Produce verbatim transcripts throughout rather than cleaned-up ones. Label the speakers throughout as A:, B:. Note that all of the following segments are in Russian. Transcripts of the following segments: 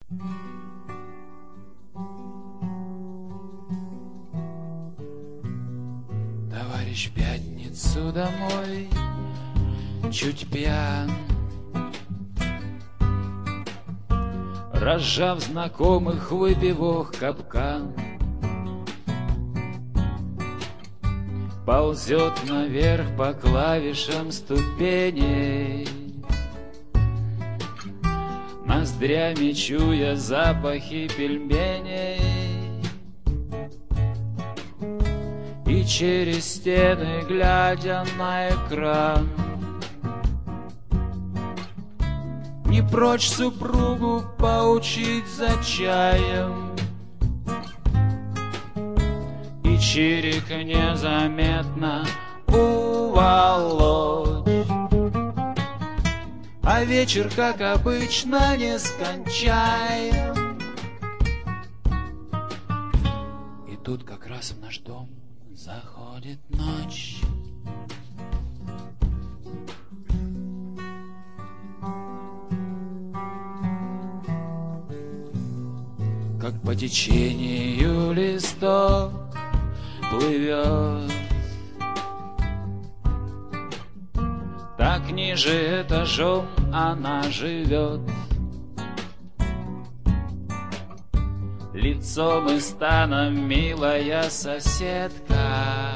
A: Товарищ в пятницу домой чуть пьян, разжав знакомых выпивох капкан, ползет наверх по клавишам ступеней, ноздрями чуя запахи пельменей. И через стены, глядя на экран, не прочь супругу поучить за чаем. И чирик незаметно уволочь, а вечер, как обычно, нескончаем. И тут как раз в наш дом заходит ночь. Как по течению листок плывет, так ниже этажом она живет. Лицом и станом милая соседка,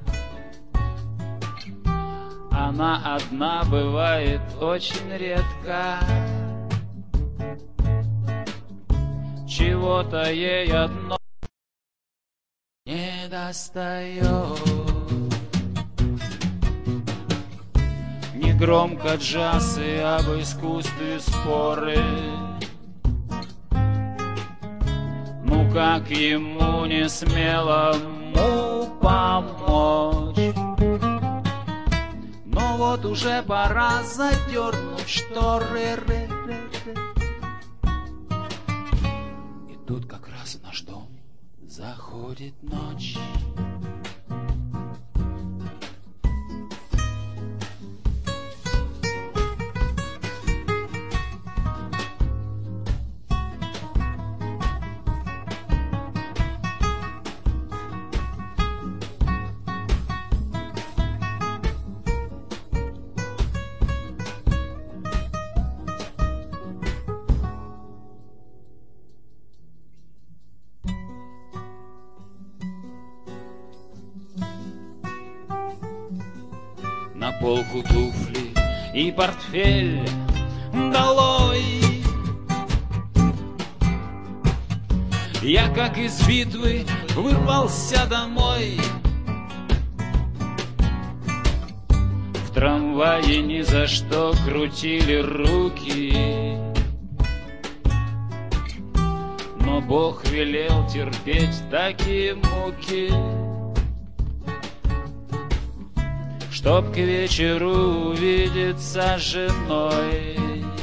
A: она одна бывает очень редко. Чего-то ей одно не достает. Негромко джаз и об искусстве споры. Ну как ему не смелому помочь? Но вот уже пора задернуть шторы. И тут как раз в наш дом заходит ночь. На полку туфли и портфель долой. Я, как из битвы, вырвался домой. В трамвае ни за что крутили руки, но Бог велел терпеть такие муки, чтоб к вечеру увидеться с женой.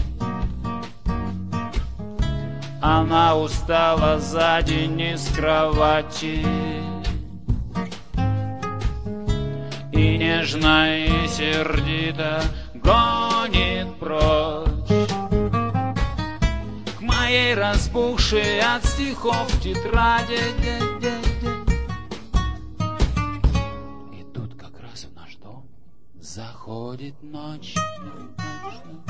A: Она устала за день из кровати и нежно и сердито гонит прочь к моей разбухшей от стихов тетради. Заходит ночь.